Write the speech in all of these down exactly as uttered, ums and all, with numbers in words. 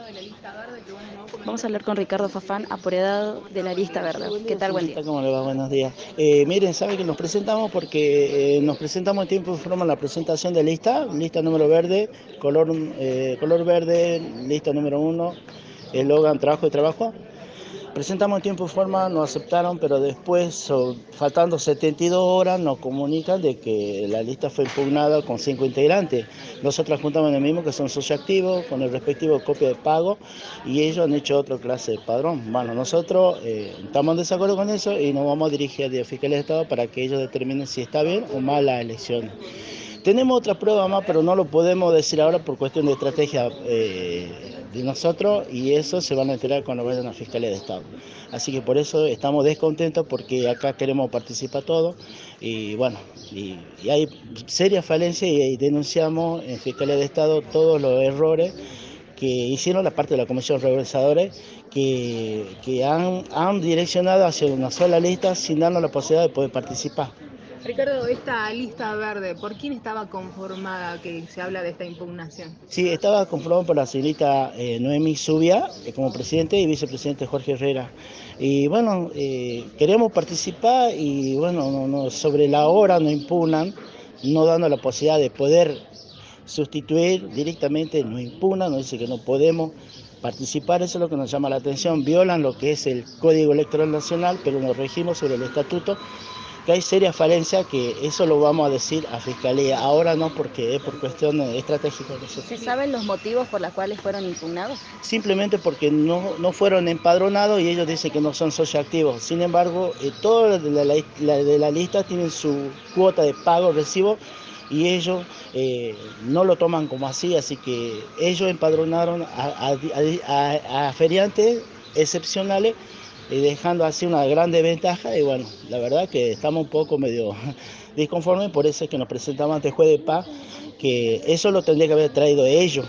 de la lista verde que bueno, no Vamos a hablar con Ricardo Fafán, apoderado de la lista Sí, verde. buen ¿Qué día, tal? Buen día. señorita, ¿cómo le va? Buenos días. Eh, miren, sabe que nos presentamos porque eh, nos presentamos en tiempo y forma en la presentación de lista, lista número verde, color, eh, color verde, lista número uno, eslogan trabajo y trabajo. Presentamos en tiempo y forma, nos aceptaron, pero después, so- faltando setenta y dos horas, nos comunican de que la lista fue impugnada con cinco integrantes. Nosotros juntamos en el mismo, que son socioactivos, con el respectivo copia de pago, y ellos han hecho otra clase de padrón. Bueno, nosotros eh, estamos en desacuerdo con eso y nos vamos a dirigir a la Fiscalía de Estado para que ellos determinen si está bien o mal la elección. Tenemos otra prueba más, pero no lo podemos decir ahora por cuestión de estrategia eh, de nosotros, y eso se van a enterar cuando vayan a la Fiscalía de Estado. Así que por eso estamos descontentos, porque acá queremos participar todos y bueno, y, y hay serias falencias, y, y denunciamos en Fiscalía de Estado todos los errores que hicieron la parte de la Comisión Regularizadora, que, que han, han direccionado hacia una sola lista sin darnos la posibilidad de poder participar. Ricardo, esta lista verde, ¿por quién estaba conformada que se habla de esta impugnación? Sí, estaba conformado por la señorita eh, Noemí Zubia eh, como presidente, y vicepresidente Jorge Herrera. Y bueno, eh, queremos participar, y bueno, no, no, sobre la hora nos impugnan, no dando la posibilidad de poder sustituir directamente, nos impugnan, nos dice que no podemos participar. Eso es lo que nos llama la atención. Violan lo que es el Código Electoral Nacional, pero nos regimos sobre el estatuto, que hay serias falencias, que eso lo vamos a decir a Fiscalía. Ahora no, porque es por cuestión estratégica de nosotros. ¿Se saben los motivos por los cuales fueron impugnados? Simplemente porque no, no fueron empadronados, y ellos dicen que no son socioactivos. Sin embargo, eh, todos de la, la, de la lista tienen su cuota de pago, recibo, y ellos eh, no lo toman como así, así que ellos empadronaron a, a, a, a feriantes excepcionales, y dejando así una gran desventaja. Y bueno, la verdad que estamos un poco medio disconformes, por eso es que nos presentamos ante el juez de paz, que eso lo tendría que haber traído ellos.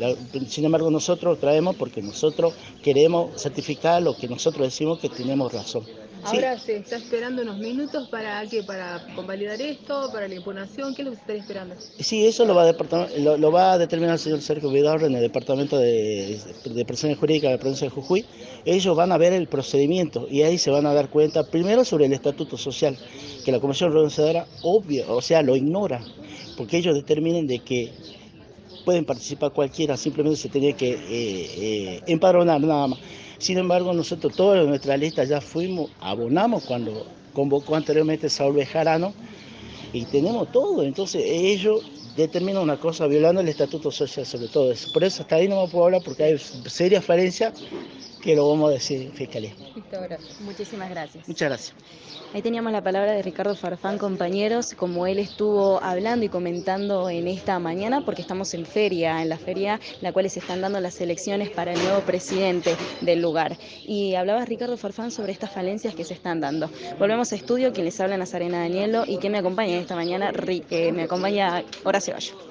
Sin embargo, nosotros traemos porque nosotros queremos certificar lo que nosotros decimos, que tenemos razón. Sí, Ahora se está esperando unos minutos para qué, para convalidar esto, para la impugnación, ¿qué es lo que se está esperando? sí, eso lo va, a lo, lo va a determinar el señor Sergio Vidal en el Departamento de, de Personas Jurídicas de la provincia de Jujuy. Ellos van a ver el procedimiento, y ahí se van a dar cuenta, primero, sobre el estatuto social, que la Comisión Organizadora, obvio, o sea, lo ignora, porque ellos determinan de que pueden participar cualquiera, simplemente se tenía que eh, eh, empadronar nada más. Sin embargo, nosotros toda nuestra lista ya fuimos, abonamos cuando convocó anteriormente Saúl Bejarano, y tenemos todo. Entonces ellos determinan una cosa violando el estatuto social, sobre todo eso. Por eso hasta ahí no me puedo hablar, porque hay serias falencias que lo vamos a decir en Fiscalía. Listo, gracias. Muchísimas gracias. Muchas gracias. Ahí teníamos la palabra de Ricardo Farfán, compañeros, como él estuvo hablando y comentando en esta mañana, porque estamos en feria, en la feria en la cual se están dando las elecciones para el nuevo presidente del lugar. Y hablaba Ricardo Farfán sobre estas falencias que se están dando. Volvemos a estudio, quien les habla Nazarena Danielo, y quien me acompaña esta mañana, eh, me acompaña Horacio Gallo.